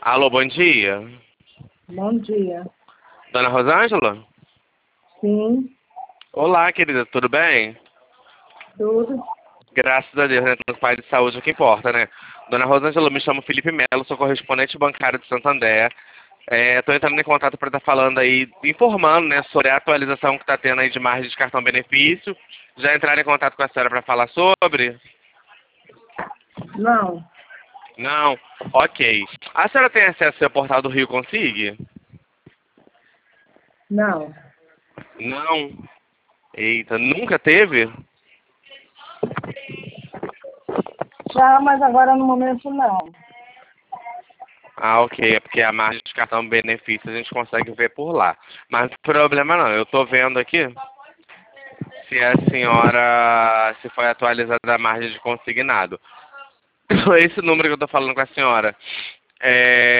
Alô, bom dia. Bom dia. Dona Rosângela? Sim, Olá, querida, tudo bem? tudo. Graças a Deus, né? Temos pai de saúde, é o que importa, né? Dona Rosângela, eu me chamo Felipe Melo, sou correspondente bancário de Santander. Estou entrando em contato para estar falando aí, informando, né, sobre a atualização que está tendo aí de margem de cartão benefício. Já entraram em contato com a senhora para falar sobre? Não, Não? Ok. A senhora tem acesso ao portal do Rio Consigue? não. Não. Eita, nunca teve? Já, mas agora no momento não. Ah, ok. É porque a margem de cartão benefício a gente consegue ver por lá. Mas problema não. Eu tô vendo aqui se a senhora, se foi atualizada a margem de consignado. Esse número que eu tô falando com a senhora